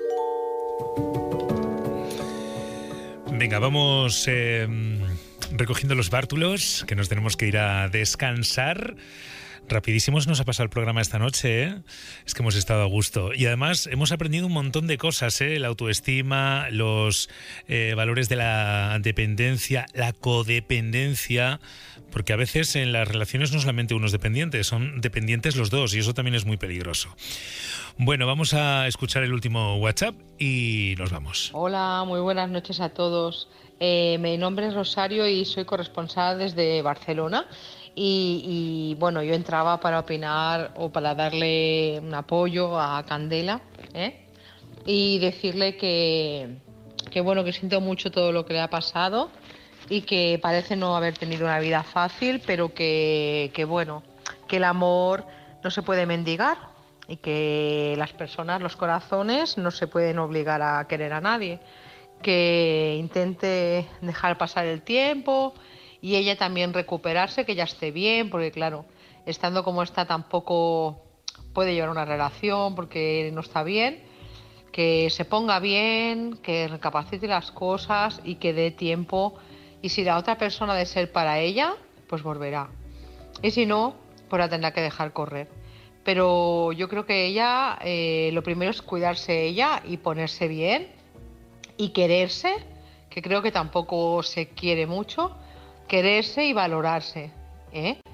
Venga, vamos recogiendo los bártulos, que nos tenemos que ir a descansar. Rapidísimo se nos ha pasado el programa esta noche, ¿eh? Es que hemos estado a gusto. Y además hemos aprendido un montón de cosas, ¿eh? La autoestima, los valores de la dependencia, la codependencia, porque a veces en las relaciones no solamente uno es dependiente, son dependientes los dos, y eso también es muy peligroso. Bueno, vamos a escuchar el último WhatsApp y nos vamos. Hola, muy buenas noches a todos. Mi nombre es Rosario y soy corresponsal desde Barcelona. Y bueno, yo entraba para opinar o para darle un apoyo a Candela, y decirle que bueno, que siento mucho todo lo que le ha pasado y que parece no haber tenido una vida fácil, pero que bueno, que el amor no se puede mendigar y que las personas, los corazones, no se pueden obligar a querer a nadie, que intente dejar pasar el tiempo y ella también recuperarse, que ya esté bien, porque claro, estando como está tampoco puede llevar una relación porque no está bien, que se ponga bien, que recapacite las cosas y que dé tiempo, y si la otra persona ha de ser para ella, pues volverá, y si no, pues la tendrá que dejar correr. Pero yo creo que ella, lo primero es cuidarse ella y ponerse bien y quererse, que creo que tampoco se quiere mucho, quererse y valorarse,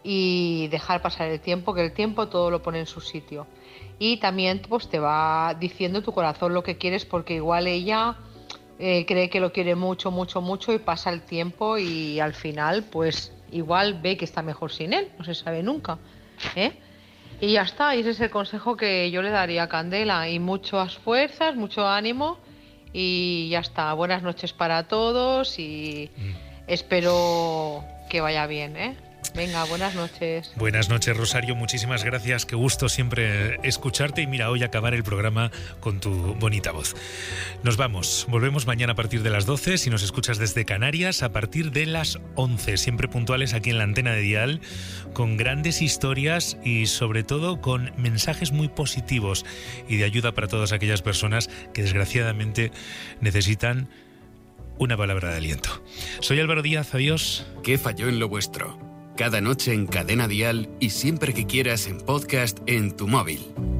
y dejar pasar el tiempo, que el tiempo todo lo pone en su sitio. Y también pues te va diciendo tu corazón lo que quieres, porque igual ella cree que lo quiere mucho, mucho, mucho y pasa el tiempo y al final pues igual ve que está mejor sin él, no se sabe nunca, ¿eh? Y ya está, y ese es el consejo que yo le daría a Candela, y muchas fuerzas, mucho ánimo y ya está. Buenas noches para todos y espero que vaya bien, ¿eh? Venga, buenas noches. Buenas noches, Rosario, muchísimas gracias, qué gusto siempre escucharte y mira, hoy acabar el programa con tu bonita voz. Nos vamos, volvemos mañana a partir de las 12, si nos escuchas desde Canarias, a partir de las 11, siempre puntuales aquí en la antena de Dial, con grandes historias y sobre todo con mensajes muy positivos y de ayuda para todas aquellas personas que desgraciadamente necesitan una palabra de aliento. Soy Álvaro Díaz, adiós. ¿Qué falló en lo vuestro? Cada noche en Cadena Dial y siempre que quieras en podcast en tu móvil.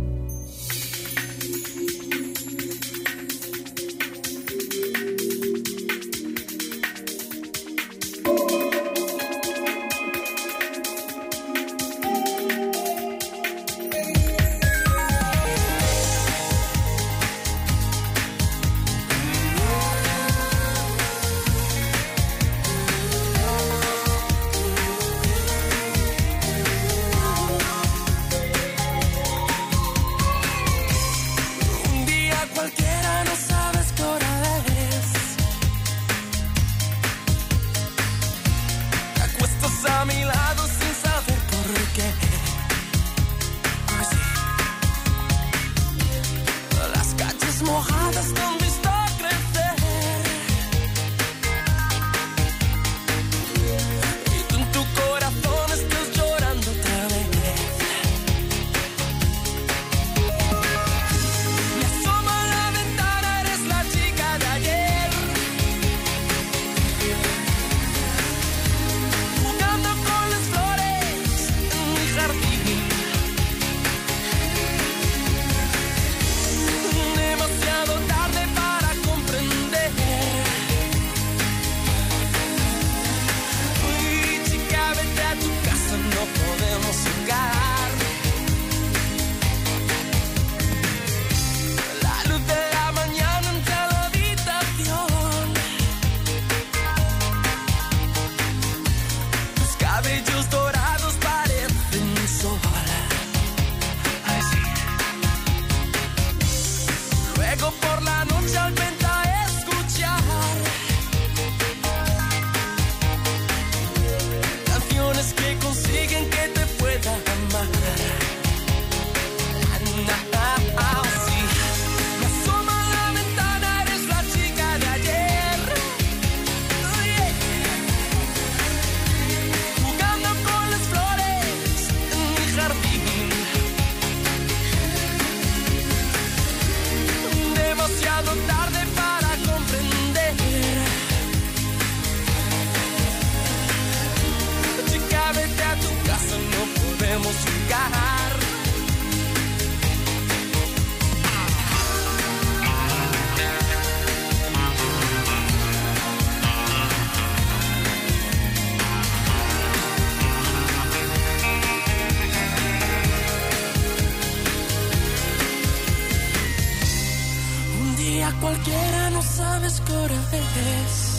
Cualquiera no sabes qué hora es.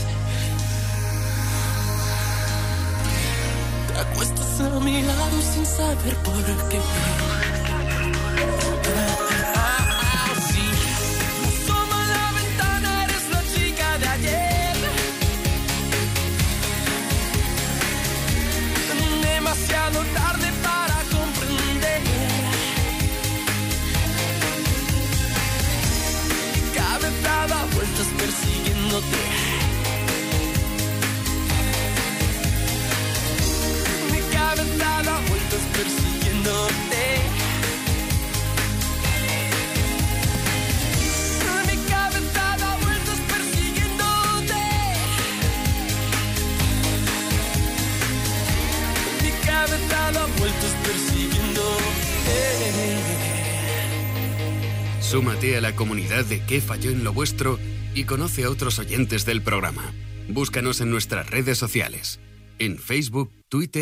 Te acuestas a mi lado sin saber por qué. Sí. Asoma a la ventana, eres la chica de ayer. Demasiado tarde para comprender. Da vueltas persiguiéndote. Mi cabeza da vueltas persiguiéndote. Mi cabeza da vueltas persiguiéndote. Mi cabeza da vueltas persiguiéndote. Súmate a la comunidad de ¿Qué falló en lo vuestro? Y conoce a otros oyentes del programa. Búscanos en nuestras redes sociales, en Facebook, Twitter